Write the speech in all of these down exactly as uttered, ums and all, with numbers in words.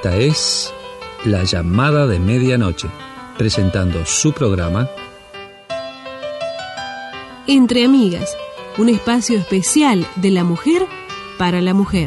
Esta es La Llamada de Medianoche, presentando su programa Entre Amigas, un espacio especial de la mujer para la mujer.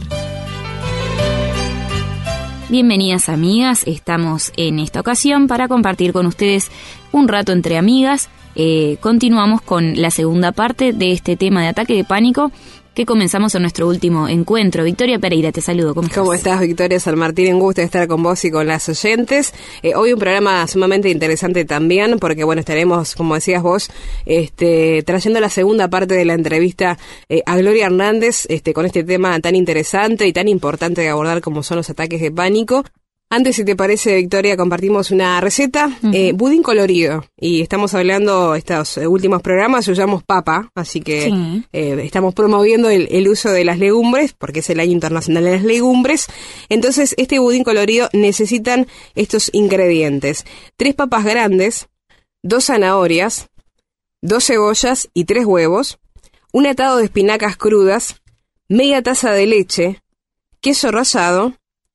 Bienvenidas amigas, estamos en esta ocasión para compartir con ustedes un rato entre amigas. Eh, continuamos con la segunda parte de este tema de ataque de pánico que comenzamos en nuestro último encuentro. Victoria Pereira, te saludo. ¿Cómo estás? ¿Cómo estás, Victoria San Martín? Un gusto estar con vos y con las oyentes. Eh, hoy un programa sumamente interesante también, porque bueno, estaremos, como decías vos, este, trayendo la segunda parte de la entrevista eh, a Gloria Hernández, este, con este tema tan interesante y tan importante de abordar como son los ataques de pánico. Antes, si te parece, Victoria, compartimos una receta, uh-huh. eh, budín colorido, y estamos hablando, estos últimos programas, usamos papa, así que sí. eh, estamos promoviendo el, el uso de las legumbres, porque es el año internacional de las legumbres. Entonces, este budín colorido necesitan estos ingredientes: tres papas grandes, dos zanahorias, dos cebollas y tres huevos, un atado de espinacas crudas, media taza de leche, queso rallado,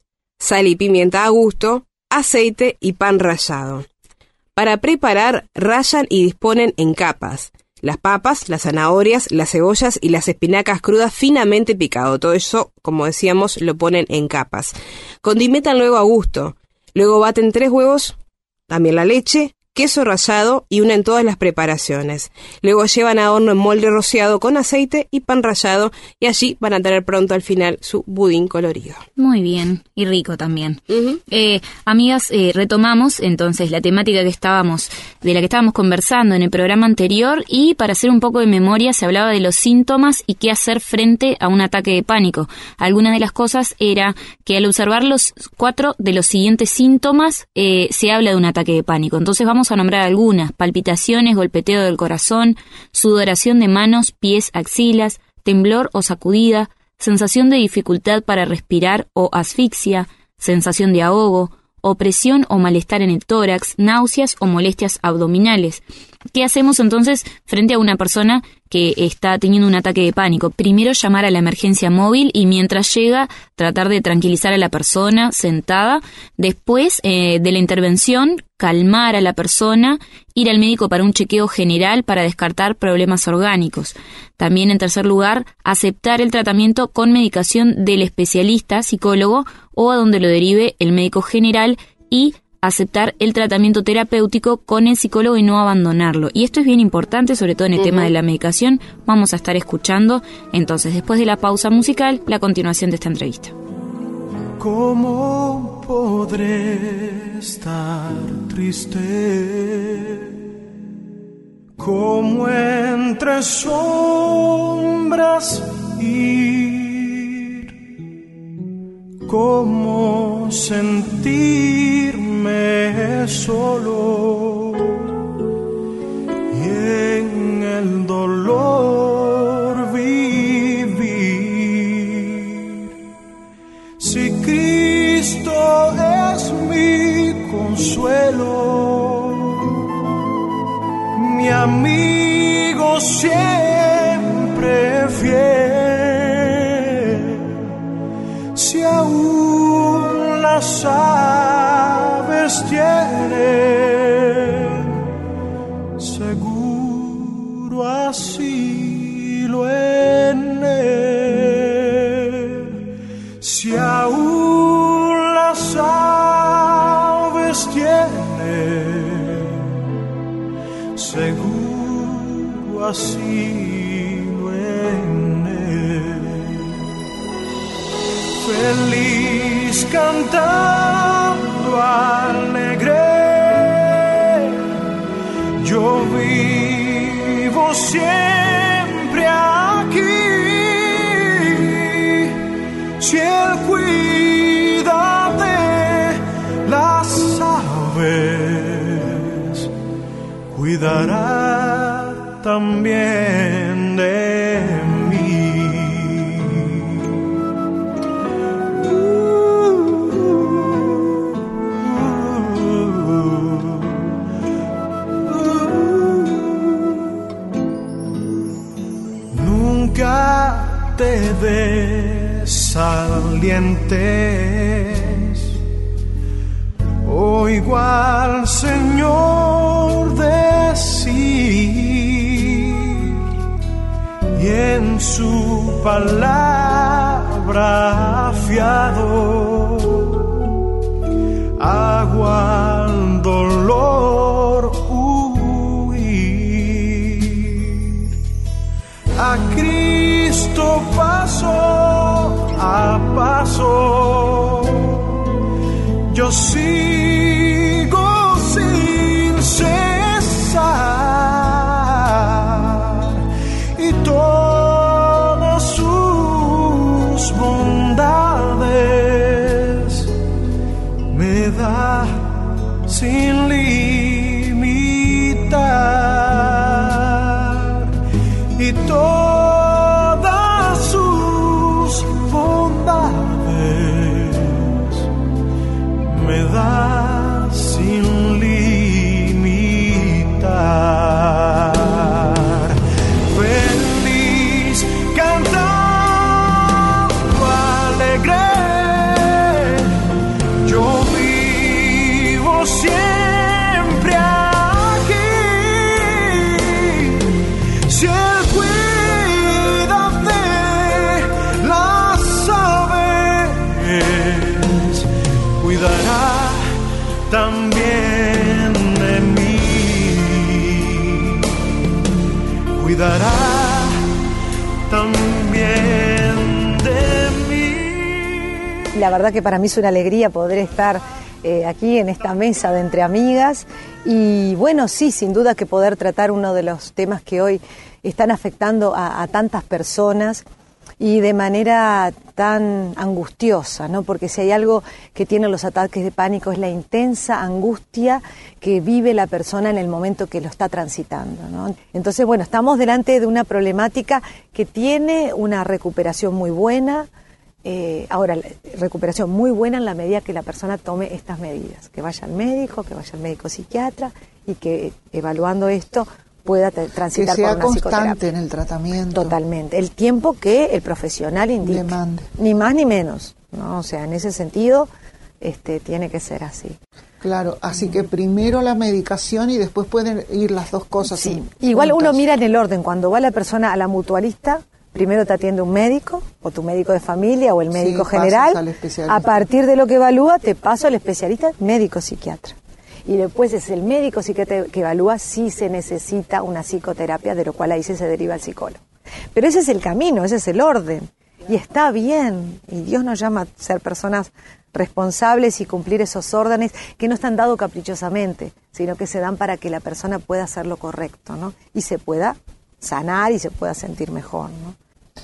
sal y pimienta a gusto, aceite y pan rallado. Para preparar, rayan y disponen en capas las papas, las zanahorias, las cebollas y las espinacas crudas finamente picado. Todo eso, como decíamos, lo ponen en capas. Condimentan luego a gusto. Luego baten tres huevos, también la leche, queso rallado y unen todas las preparaciones. Luego llevan a horno en molde rociado con aceite y pan rallado, y allí van a tener pronto al final su budín colorido. Muy bien, y rico también. Uh-huh. Eh, amigas, eh, retomamos entonces la temática que estábamos, de la que estábamos conversando en el programa anterior, y para hacer un poco de memoria se hablaba de los síntomas y qué hacer frente a un ataque de pánico. Algunas de las cosas era que al observar los cuatro de los siguientes síntomas eh, se habla de un ataque de pánico. Entonces vamos a nombrar algunas: palpitaciones, golpeteo del corazón, sudoración de manos, pies, axilas, temblor o sacudida, sensación de dificultad para respirar o asfixia, sensación de ahogo, opresión o malestar en el tórax, náuseas o molestias abdominales. ¿Qué hacemos entonces frente a una persona que está teniendo un ataque de pánico? Primero, llamar a la emergencia móvil y mientras llega, tratar de tranquilizar a la persona sentada. Después eh, de la intervención, calmar a la persona, ir al médico para un chequeo general para descartar problemas orgánicos. También, en tercer lugar, aceptar el tratamiento con medicación del especialista, psicólogo, o a donde lo derive el médico general, y aceptar el tratamiento terapéutico con el psicólogo y no abandonarlo. Y esto es bien importante, sobre todo en el uh-huh. tema de la medicación. Vamos a estar escuchando, entonces, después de la pausa musical, la continuación de esta entrevista. ¿Cómo podré estar triste? ¿Cómo entre sombras ir? ¿Cómo sentirme solo y en el dolor vivir? Si Cristo es mi consuelo, mi amigo siempre fiel, si aún las aves tienen seguro asilo en él, si aún las aves tienen seguro asilo en él, feliz cantando alegre, yo vivo siempre aquí, si Él cuida de las aves, cuidará también de mí. Nunca te desalientes, oigo al Señor decir, y en su palabra fiado hago al dolor huir. A Cristo paso a paso yo sigo sin cesar, y todas sus bondades me da sin limitar, y todas sus bondades me da sin limitar. Feliz cantando alegre, yo vivo siempre aquí. Si Él cuida de las aves, cuidará también de mí, cuidará también de mí. La verdad que para mí es una alegría poder estar eh, aquí en esta mesa de Entre Amigas, y bueno, sí, sin duda que poder tratar uno de los temas que hoy están afectando a, a tantas personas, y de manera tan angustiosa, ¿no? Porque si hay algo que tienen los ataques de pánico es la intensa angustia que vive la persona en el momento que lo está transitando, ¿no? Entonces, bueno, estamos delante de una problemática que tiene una recuperación muy buena. Eh, ahora, recuperación muy buena en la medida que la persona tome estas medidas, que vaya al médico, que vaya al médico psiquiatra, y que evaluando esto pueda transitar por una psicoterapia. Que sea constante en el tratamiento. Totalmente. El tiempo que el profesional indique. Le mande. Ni más ni menos, ¿no? O sea, en ese sentido, este, tiene que ser así. Claro, así que primero la medicación y después pueden ir las dos cosas. Sí. Igual uno mira en el orden. Cuando va la persona a la mutualista, primero te atiende un médico, o tu médico de familia, o el médico sí, general. A partir de lo que evalúa, te paso al especialista médico psiquiatra. Y después es el médico psiquiatra que evalúa si se necesita una psicoterapia, de lo cual ahí se, se deriva al psicólogo. Pero ese es el camino, ese es el orden. Y está bien. Y Dios nos llama a ser personas responsables y cumplir esos órdenes que no están dados caprichosamente, sino que se dan para que la persona pueda hacer lo correcto, ¿no? Y se pueda sanar y se pueda sentir mejor, ¿no?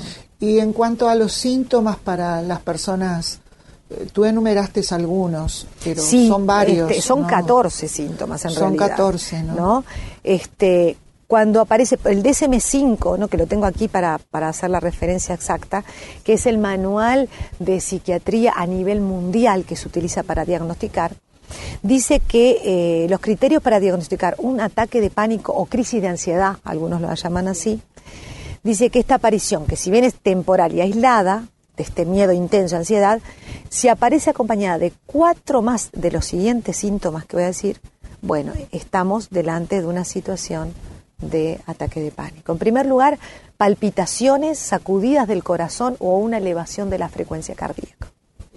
Y en cuanto a los síntomas para las personas, tú enumeraste algunos, pero sí, son varios. Este, son ¿no? catorce síntomas en son realidad. Son catorce, ¿no? ¿no? Este, cuando aparece el D S M cinco, ¿no? Que lo tengo aquí para, para hacer la referencia exacta, que es el manual de psiquiatría a nivel mundial que se utiliza para diagnosticar, dice que eh, los criterios para diagnosticar un ataque de pánico o crisis de ansiedad, algunos lo llaman así, dice que esta aparición, que si bien es temporal y aislada, de este miedo intenso, ansiedad, si aparece acompañada de cuatro más de los siguientes síntomas que voy a decir, bueno, estamos delante de una situación de ataque de pánico. En primer lugar, palpitaciones, sacudidas del corazón o una elevación de la frecuencia cardíaca.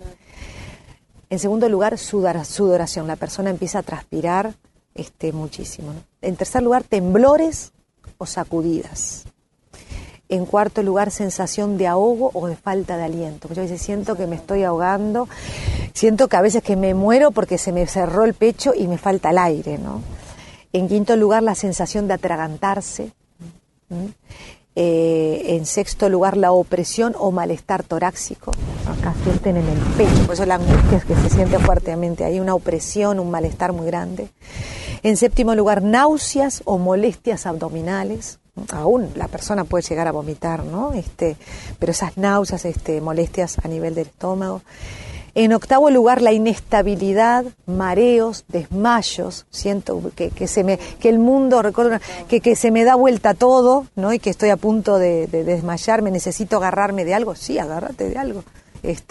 En segundo lugar, sudar, sudoración. La persona empieza a transpirar este, muchísimo, ¿no? En tercer lugar, temblores o sacudidas. En cuarto lugar, sensación de ahogo o de falta de aliento. Muchas veces siento que me estoy ahogando, siento que a veces que me muero porque se me cerró el pecho y me falta el aire, ¿no? En quinto lugar, la sensación de atragantarse. ¿Mm? Eh, en sexto lugar, la opresión o malestar torácico. Acá sienten en el pecho, por eso la angustia es que se siente fuertemente ahí, una opresión, un malestar muy grande. En séptimo lugar, náuseas o molestias abdominales. Aún la persona puede llegar a vomitar, ¿no? Este, pero esas náuseas, este, molestias a nivel del estómago. En octavo lugar, la inestabilidad, mareos, desmayos. Siento que, que se me, que el mundo, recuerdo, que, que se me da vuelta todo, ¿no? Y que eestoy a punto de, de desmayarme, necesito agarrarme de algo. Sí, agárrate de algo. Este,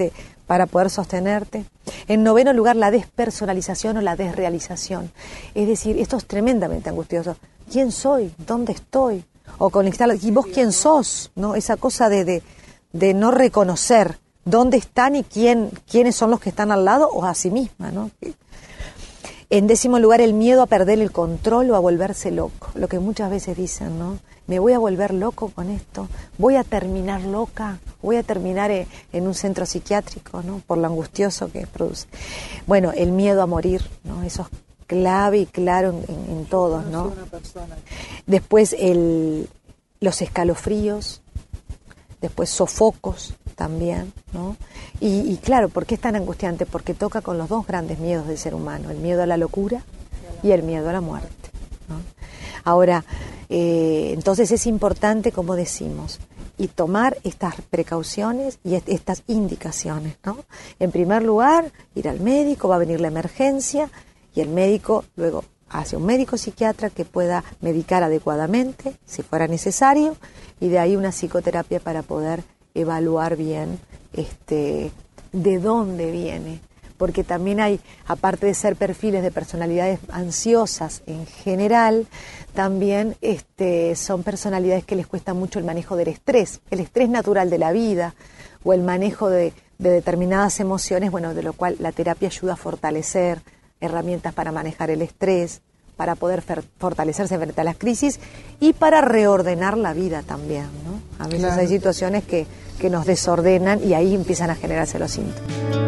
para poder sostenerte. En noveno lugar, la despersonalización o la desrealización. Es decir, esto es tremendamente angustioso. ¿Quién soy? ¿Dónde estoy? O conectar, ¿y vos quién sos? ¿No? Esa cosa de, de, de no reconocer dónde están y quién, quiénes son los que están al lado o a sí misma, ¿no? En décimo lugar, el miedo a perder el control o a volverse loco. Lo que muchas veces dicen, ¿no? Me voy a volver loco con esto, voy a terminar loca, voy a terminar en un centro psiquiátrico, ¿no? Por lo angustioso que produce. Bueno, el miedo a morir, ¿no? Eso es clave y claro en, en, en todos, ¿no? Después el, los escalofríos, después sofocos también, ¿no? Y, y claro, ¿por qué es tan angustiante? Porque toca con los dos grandes miedos del ser humano, el miedo a la locura y el miedo a la muerte, ¿no? Ahora, eh, entonces es importante, como decimos, y tomar estas precauciones y est- estas indicaciones, ¿no? En primer lugar, ir al médico, va a venir la emergencia y el médico luego hace un médico psiquiatra que pueda medicar adecuadamente, si fuera necesario, y de ahí una psicoterapia para poder evaluar bien este, de dónde viene. Porque también hay, aparte de ser perfiles de personalidades ansiosas en general, también este, son personalidades que les cuesta mucho el manejo del estrés, el estrés natural de la vida o el manejo de, de determinadas emociones, bueno, de lo cual la terapia ayuda a fortalecer herramientas para manejar el estrés, para poder fer- fortalecerse frente a las crisis y para reordenar la vida también, ¿no? A veces claro. Hay situaciones que, que nos desordenan y ahí empiezan a generarse los síntomas.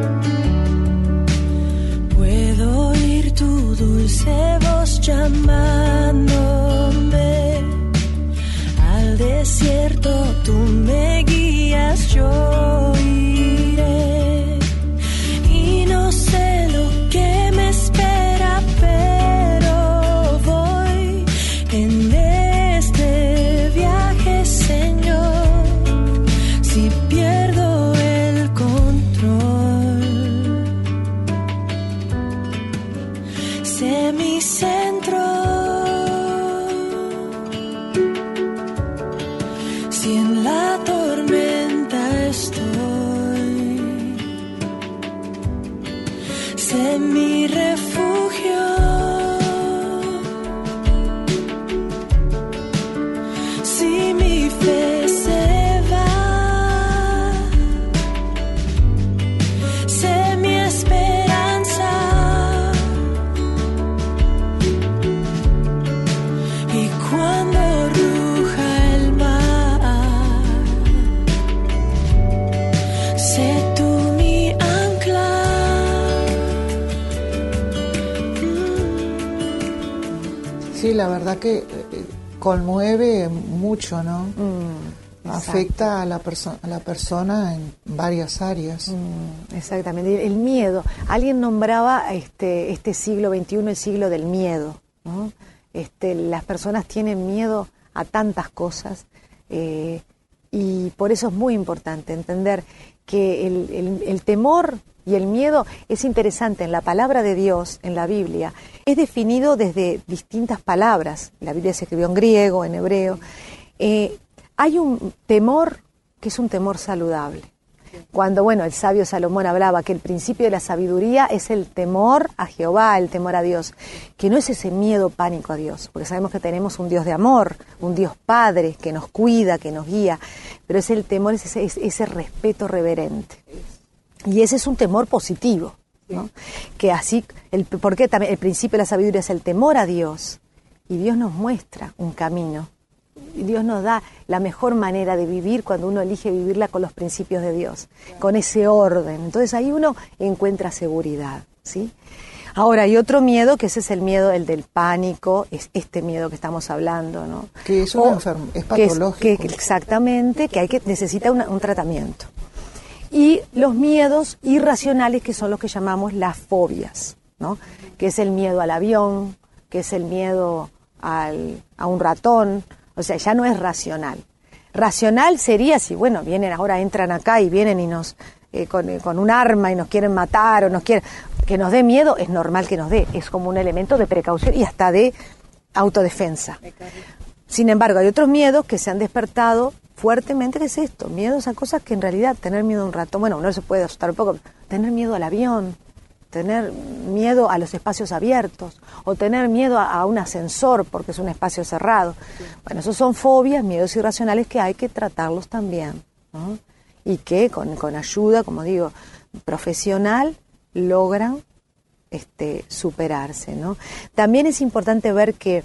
Puedo oír tu dulce voz llamándome al desierto, tú me guías, yo iré y no sé lo que me espera, pero voy en este viaje, Señor, si pierdo el control. Sé mi centro, si en la tormenta estoy, sé mi refugio, si mi fe se va, sé mi esperanza. Y cuando ruja el mar, sé tú mi ancla. Sí, la verdad que eh, conmueve mucho, ¿no? Mm, Afecta a la, perso- a la persona en varias áreas. Mm, exactamente. El miedo. Alguien nombraba este, este siglo veintiuno el siglo del miedo, ¿no? Este, las personas tienen miedo a tantas cosas eh, y por eso es muy importante entender que el, el, el temor y el miedo es interesante. En la palabra de Dios, en la Biblia, es definido desde distintas palabras. La Biblia se escribió en griego, en hebreo. Eh, hay un temor que es un temor saludable. Cuando, bueno, el sabio Salomón hablaba que el principio de la sabiduría es el temor a Jehová, el temor a Dios, que no es ese miedo, pánico a Dios, porque sabemos que tenemos un Dios de amor, un Dios Padre que nos cuida, que nos guía, pero es el temor, es ese, es ese respeto reverente. Y ese es un temor positivo, ¿no? Que así, el, porque también el principio de la sabiduría es el temor a Dios, y Dios nos muestra un camino. Dios nos da la mejor manera de vivir cuando uno elige vivirla con los principios de Dios, con ese orden. Entonces ahí uno encuentra seguridad, ¿sí? Ahora hay otro miedo, que ese es el miedo, el del pánico, es este miedo que estamos hablando, ¿no? Que es una enfermedad, es patológico. Que es, que, exactamente, que hay que necesita una, un tratamiento. Y los miedos irracionales, que son los que llamamos las fobias, ¿no? Que es el miedo al avión, que es el miedo al, a un ratón. O sea, ya no es racional. Racional sería si, bueno, vienen ahora, entran acá y vienen y nos, eh, con, eh, con un arma y nos quieren matar o nos quieren, que nos dé miedo, es normal que nos dé, es como un elemento de precaución y hasta de autodefensa. Sin embargo, hay otros miedos que se han despertado fuertemente, que es esto, miedos a cosas que en realidad, tener miedo a un ratón, bueno, uno se puede asustar un poco, tener miedo al avión, tener miedo a los espacios abiertos, o tener miedo a, a un ascensor porque es un espacio cerrado. Sí. Bueno, esos son fobias, miedos irracionales que hay que tratarlos también, ¿no? Y que con, con ayuda, como digo, profesional, logran este, superarse, ¿no? También es importante ver que,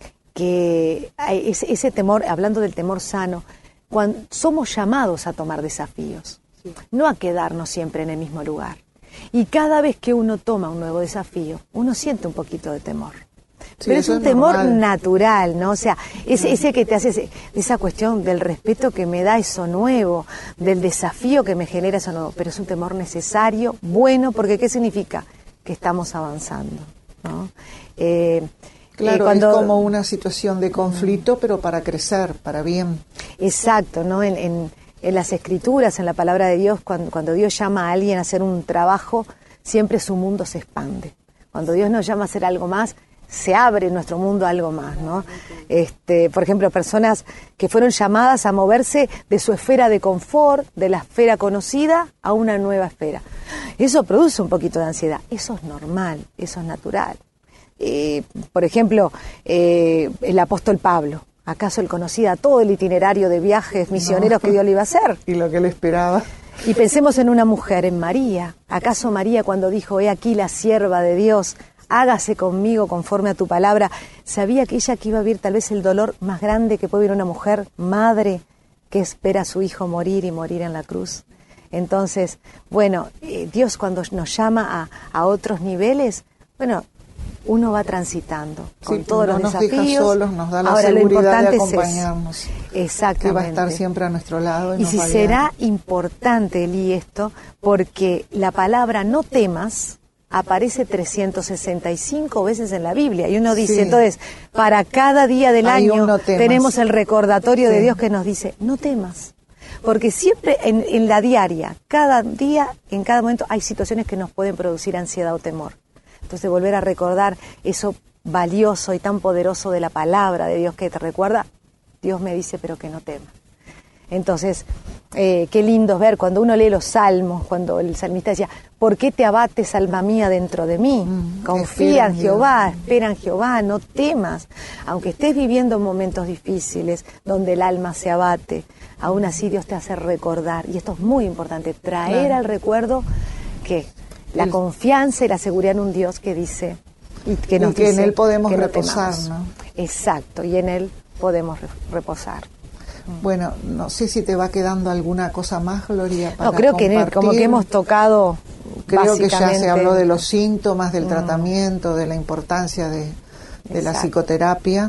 que hay ese, ese temor, hablando del temor sano, cuando somos llamados a tomar desafíos, sí. no a quedarnos siempre en el mismo lugar. Y cada vez que uno toma un nuevo desafío, uno siente un poquito de temor. Sí, pero es un es temor normal. natural, ¿no? O sea, ese, ese que te hace, ese, esa cuestión del respeto que me da eso nuevo, del desafío que me genera eso nuevo, pero es un temor necesario, bueno, porque ¿qué significa? Que estamos avanzando, ¿no? Eh, claro, eh, cuando, es como una situación de conflicto, pero para crecer, para bien. Exacto, ¿no? En, en, en las Escrituras, en la palabra de Dios, cuando, cuando Dios llama a alguien a hacer un trabajo, siempre su mundo se expande. Cuando Dios nos llama a hacer algo más, se abre nuestro mundo a algo más, ¿no? Este, por ejemplo, personas que fueron llamadas a moverse de su esfera de confort, de la esfera conocida, a una nueva esfera. Eso produce un poquito de ansiedad. Eso es normal, eso es natural. Eh, por ejemplo, eh, el apóstol Pablo. ¿Acaso él conocía todo el itinerario de viajes misioneros no. que Dios le iba a hacer? Y lo que él esperaba. Y pensemos en una mujer, en María. ¿Acaso María, cuando dijo, he aquí la sierva de Dios, hágase conmigo conforme a tu palabra, sabía que ella que iba a vivir tal vez el dolor más grande que puede vivir una mujer, madre, que espera a su hijo morir y morir en la cruz? Entonces, bueno, eh, Dios cuando nos llama a, a otros niveles, bueno, uno va transitando con sí, todos no los nos desafíos. Deja solos, nos da la Ahora, seguridad de acompañarnos. Es Exactamente. Que va a estar siempre a nuestro lado. Y, y nos si va será importante, Eli, esto, porque la palabra no temas aparece trescientas sesenta y cinco veces en la Biblia. Y uno dice, sí. entonces, para cada día del Hay año no tenemos el recordatorio sí. de Dios que nos dice, no temas. Porque siempre en, en la diaria, cada día, en cada momento, hay situaciones que nos pueden producir ansiedad o temor. Entonces, volver a recordar eso valioso y tan poderoso de la palabra de Dios que te recuerda, Dios me dice, pero que no temas. Entonces, eh, qué lindo es ver cuando uno lee los salmos, cuando el salmista decía, ¿por qué te abates, alma mía, dentro de mí? Mm, Confía en Jehová, espera en Jehová, no temas. Aunque estés viviendo momentos difíciles, donde el alma se abate, aún así Dios te hace recordar. Y esto es muy importante, traer claro. al recuerdo que la el, confianza y la seguridad en un Dios que dice, y que, nos y que dice en Él podemos que reposar, no, ¿no? Exacto, y en Él podemos re- reposar. Bueno, no sé si te va quedando alguna cosa más, Gloria, para No, creo compartir. que como que hemos tocado Creo que ya se habló de los mm. síntomas, del mm. tratamiento, de la importancia de, de la psicoterapia.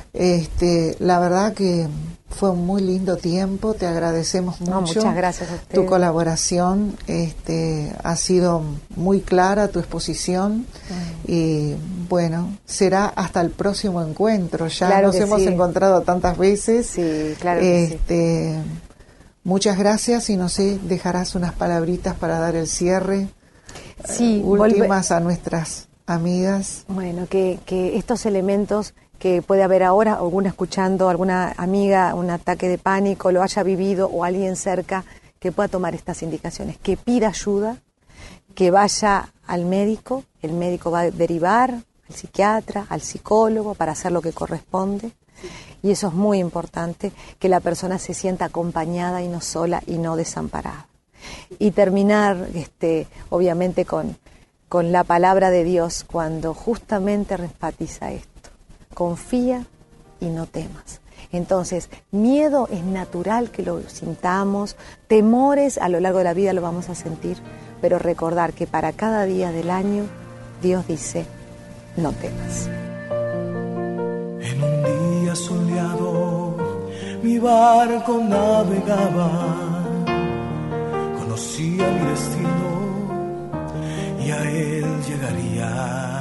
Este, la verdad que fue un muy lindo tiempo, te agradecemos mucho. No, muchas gracias a usted. Tu colaboración, este, ha sido muy clara tu exposición mm. y bueno, será hasta el próximo encuentro. Ya claro nos hemos sí. encontrado tantas veces. Sí, claro que este, sí. Muchas gracias y no sé, dejarás unas palabritas para dar el cierre. Sí, uh, últimas volve- a nuestras amigas. Bueno, que, que estos elementos que puede haber ahora, alguna escuchando, alguna amiga, un ataque de pánico, lo haya vivido o alguien cerca, que pueda tomar estas indicaciones, que pida ayuda, que vaya al médico, el médico va a derivar al psiquiatra, al psicólogo para hacer lo que corresponde. Y eso es muy importante, que la persona se sienta acompañada y no sola y no desamparada. Y terminar, este, obviamente, con, con la palabra de Dios cuando justamente enfatiza esto. Confía y no temas. Entonces, miedo es natural que lo sintamos, temores a lo largo de la vida lo vamos a sentir, pero recordar que para cada día del año Dios dice, no temas. En un día soleado mi barco navegaba, conocía mi destino y a él llegaría.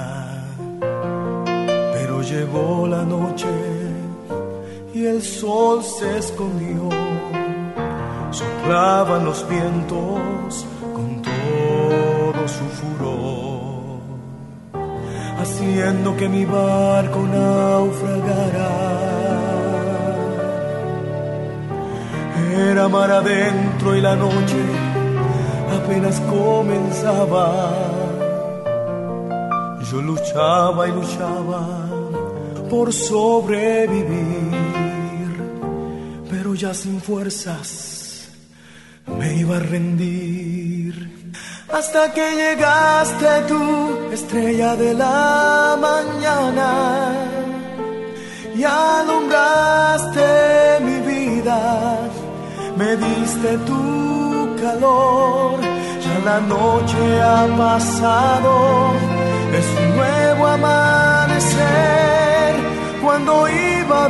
Pero llegó la noche y el sol se escondió, soplaban los vientos con todo su furor, haciendo que mi barco naufragara. Era mar adentro y la noche apenas comenzaba. Yo luchaba y luchaba por sobrevivir, pero ya sin fuerzas me iba a rendir. Hasta que llegaste tú, estrella de la mañana, y alumbraste mi vida, me diste tu calor. Ya la noche ha pasado, es un nuevo amanecer, cuando iba a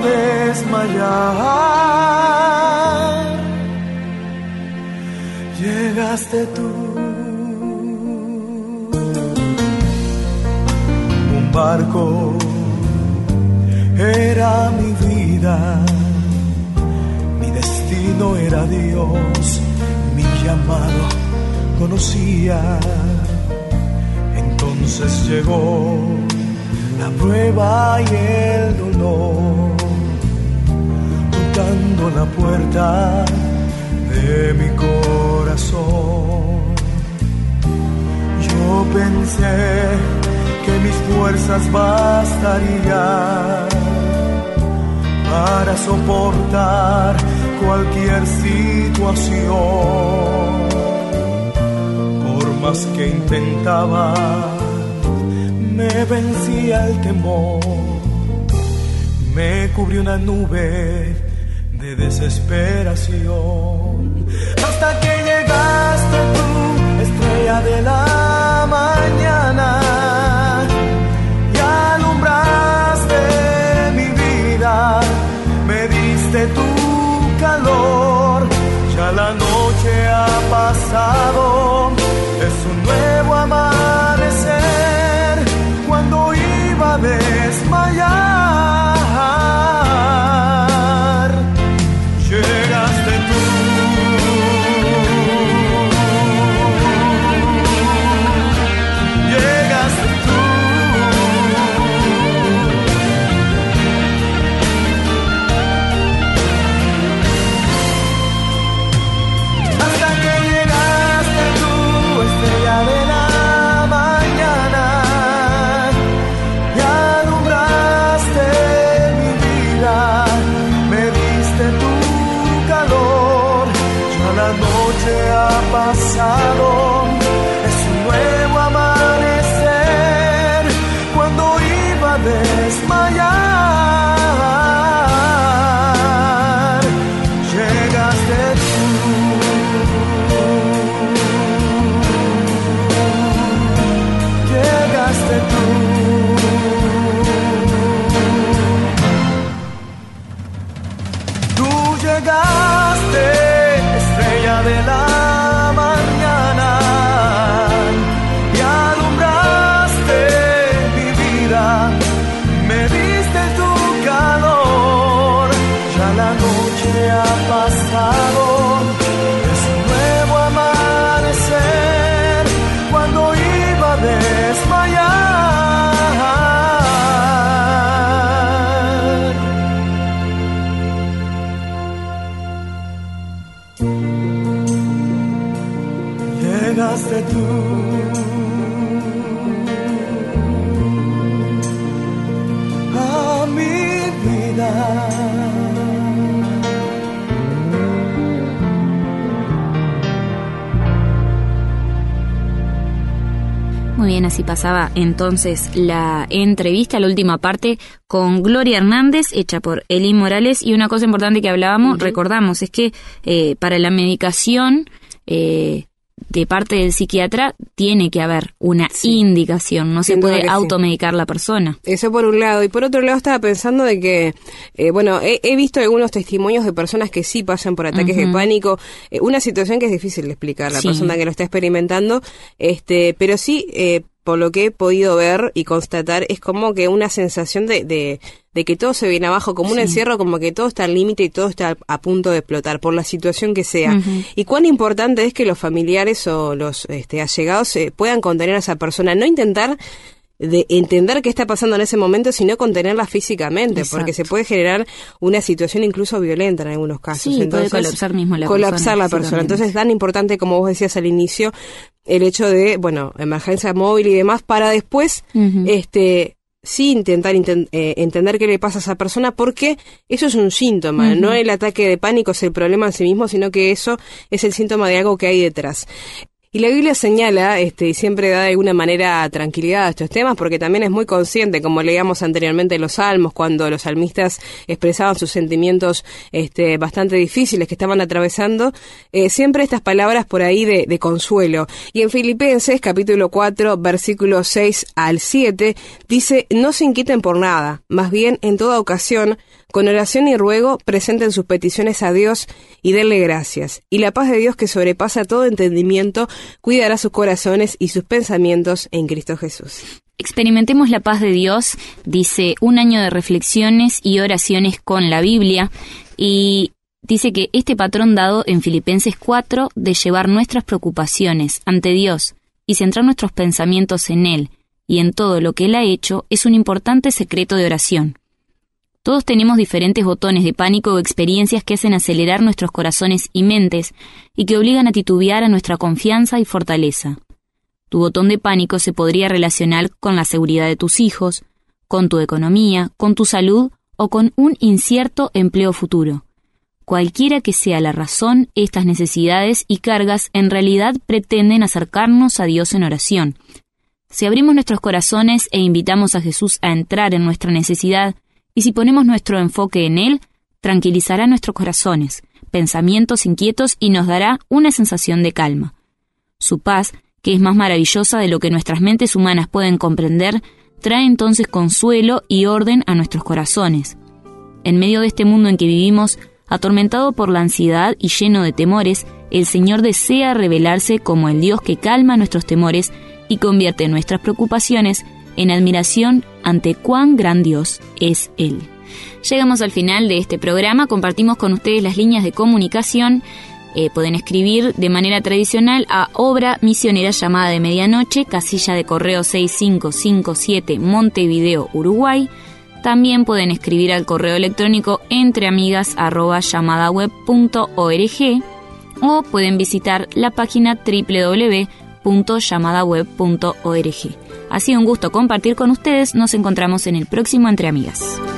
desmayar, llegaste tú. Un barco era mi vida, mi destino era Dios, mi llamado conocía. Entonces llegó la prueba y el dolor, tocando la puerta de mi corazón. Yo pensé que mis fuerzas bastarían para soportar cualquier situación. Por más que intentaba, me vencía el temor, me cubrió una nube de desesperación. Hasta que llegaste tú, estrella de la mañana, y alumbraste mi vida, me diste tu calor. Ya la noche ha pasado, es un nuevo amanecer, cuando iba a desmayar, llegaste tú. Llegaste tú. Hasta que llegaste tú, estrella de la mañana, y alumbraste mi vida, me diste tu calor. Ya la noche ha pasado, es un nuevo amanecer, cuando iba a desmayar, llegaste tú. Llegaste tú. Tú llegaste, estrella de la mañana, y alumbraste mi vida, me diste tu calor. Ya la noche ha pasado, es un nuevo amanecer, cuando iba a desmayar, llegaste tú. A mi vida. Muy bien, así pasaba entonces la entrevista, la última parte, con Gloria Hernández, hecha por Elín Morales. Y una cosa importante que hablábamos, uh-huh. recordamos, es que eh, para la medicación eh, de parte del psiquiatra tiene que haber una sí. indicación, no Sin se puede automedicar sí. la persona. Eso por un lado. Y por otro lado estaba pensando de que, eh, bueno, he, he visto algunos testimonios de personas que sí pasan por ataques uh-huh. de pánico, eh, una situación que es difícil de explicar a la sí. persona que lo está experimentando, este, pero sí, eh, por lo que he podido ver y constatar, es como que una sensación de, de, de que todo se viene abajo, como un sí. encierro, como que todo está al límite y todo está a punto de explotar, por la situación que sea. Uh-huh. Y cuán importante es que los familiares o los este, allegados eh, puedan contener a esa persona, no intentar de entender qué está pasando en ese momento, sino contenerla físicamente, Exacto. porque se puede generar una situación incluso violenta en algunos casos. Sí, Entonces, puede colapsar mismo la colapsar persona. la persona. Entonces es tan importante, como vos decías al inicio, el hecho de, bueno, emergencia móvil y demás, para después, uh-huh. este... sí intentar intent, eh, entender qué le pasa a esa persona, porque eso es un síntoma, uh-huh. no el ataque de pánico es el problema en sí mismo, sino que eso es el síntoma de algo que hay detrás. Y la Biblia señala, este, y siempre da de alguna manera tranquilidad a estos temas, porque también es muy consciente, como leíamos anteriormente en los Salmos, cuando los salmistas expresaban sus sentimientos este, bastante difíciles que estaban atravesando, eh, siempre estas palabras por ahí de, de consuelo. Y en Filipenses, capítulo cuatro, versículos seis al siete, dice, no se inquieten por nada, más bien en toda ocasión, con oración y ruego, presenten sus peticiones a Dios y denle gracias. Y la paz de Dios, que sobrepasa todo entendimiento, cuidará sus corazones y sus pensamientos en Cristo Jesús. Experimentemos la paz de Dios, dice un año de reflexiones y oraciones con la Biblia, y dice que este patrón dado en Filipenses cuatro, de llevar nuestras preocupaciones ante Dios y centrar nuestros pensamientos en Él y en todo lo que Él ha hecho, es un importante secreto de oración. Todos tenemos diferentes botones de pánico o experiencias que hacen acelerar nuestros corazones y mentes y que obligan a titubear a nuestra confianza y fortaleza. Tu botón de pánico se podría relacionar con la seguridad de tus hijos, con tu economía, con tu salud o con un incierto empleo futuro. Cualquiera que sea la razón, estas necesidades y cargas en realidad pretenden acercarnos a Dios en oración. Si abrimos nuestros corazones e invitamos a Jesús a entrar en nuestra necesidad, y si ponemos nuestro enfoque en Él, tranquilizará nuestros corazones, pensamientos inquietos y nos dará una sensación de calma. Su paz, que es más maravillosa de lo que nuestras mentes humanas pueden comprender, trae entonces consuelo y orden a nuestros corazones. En medio de este mundo en que vivimos, atormentado por la ansiedad y lleno de temores, el Señor desea revelarse como el Dios que calma nuestros temores y convierte nuestras preocupaciones en admiración ante cuán gran Dios es Él. Llegamos al final de este programa, compartimos con ustedes las líneas de comunicación. Eh, pueden escribir de manera tradicional a Obra Misionera Llamada de Medianoche, casilla de correo seis cinco cinco siete, Montevideo, Uruguay. También pueden escribir al correo electrónico entreamigas arroba llamadaweb punto org o pueden visitar la página doble u doble u doble u punto llamadaweb punto org. Ha sido un gusto compartir con ustedes. Nos encontramos en el próximo Entre Amigas.